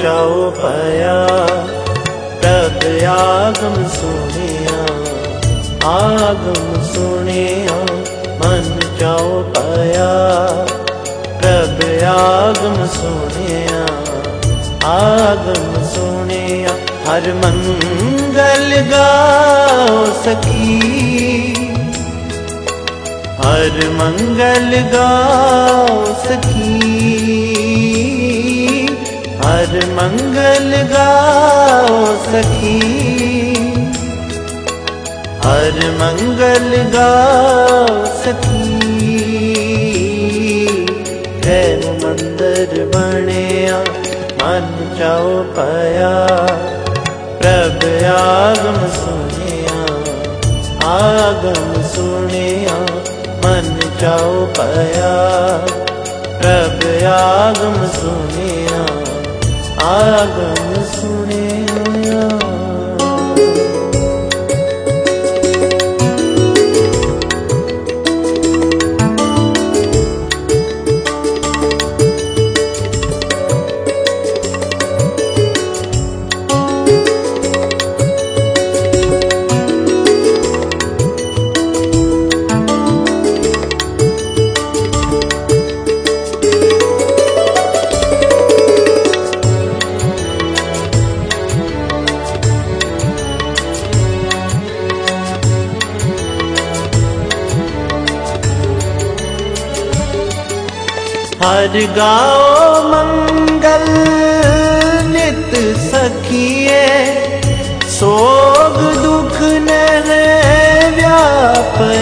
चाओ पाया। प्रभ आगम सुनिया, आगम सुनिया, मन चाओ पाया। प्रभ आगम सुनिया, आगम सुनिया। हर मंगल गाओ सखी, हर मंगल गाओ सखी, हर मंगल गाओ सखी, हर मंगल गाओ सखी। प्रेम मंदिर बनिया, मन चाओ पाया। प्रभ आगम सुनिया, आगम सुनिया, मन चाओ पाया। प्रभ आगम सुनिया, आगम सुनिया। हर गाओ मंगल नित सखिए, सोग दुख न व्यापे।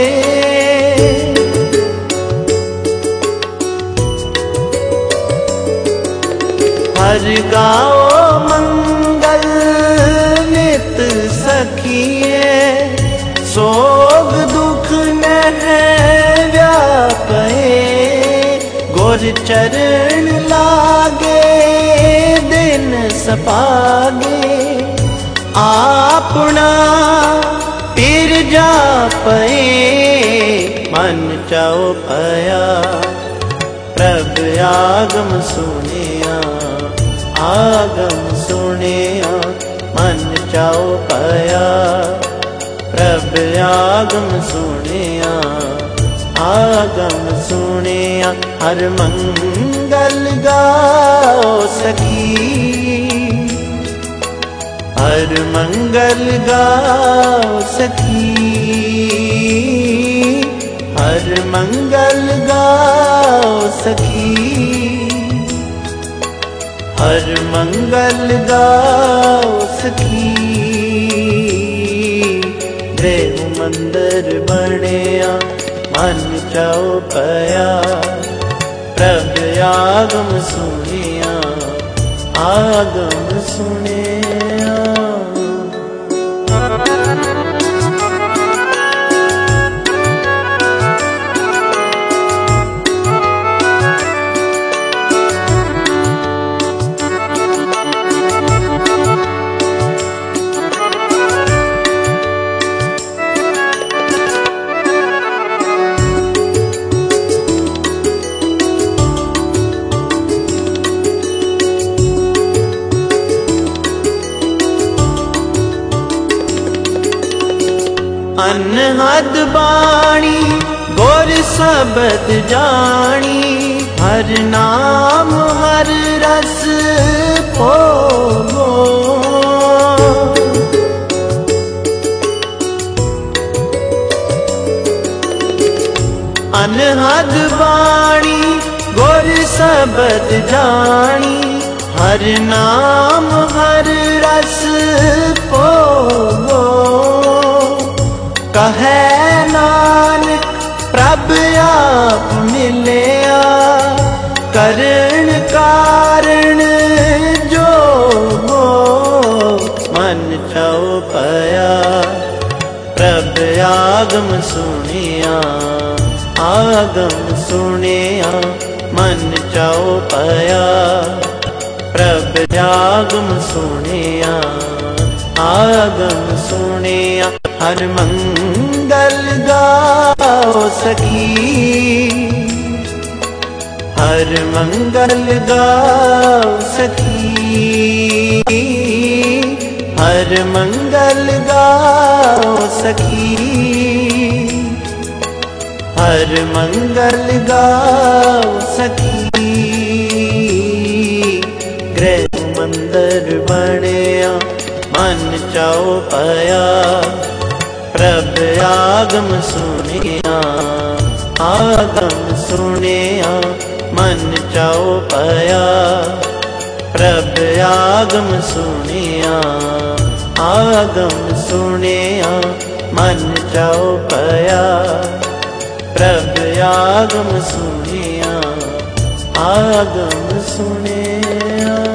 हर गाओ मंगल नित सखिए, सोग दुख न व्यापे। गुर चरण लागे दिन सपागे, आपना पीर जापे। मन चाओ पाया। प्रभ आगम सुनिया, आगम सुनिया, मन चाओ पाया। प्रभ आगम सुनिया, आगम सुनिया। हर मंगल गाओ सखी, हर मंगल गाओ सखी, हर मंगल गाओ सखी, हर मंगल गाओ सखी। गृह मंदिर बनिया, मन चाओ पाया। प्रभ आगम सुनिया, आगम सुनिया। अनहद बाणी गुर शब्द जानी, हर नाम हर रस भोगो। अनहद बाणी गुर शब्द जानी, हर नाम हर रस भोगो। कहे नानक प्रभ आप मिलिया, करण कारण जोगो। मन चाओ पाया। प्रभ आगम सुनिया, आगम सुनिया, मन चाओ पाया। प्रभ आगम सुनिया, आगम सुनिया। हर मंगल गाओ सखी, हर मंगल गाओ सखी, हर मंगल गाओ सखी, हर मंगल गाओ सखी। गृह मंदिर बनिया मन चाओ पाया, प्रभ आगम सुनिया, आगम सुनिया मन चाओ पाया। प्रभ आगम सुनिया, आगम सुनिया मन चाओ पाया। प्रभ आगम सुनिया, आगम सुनिया।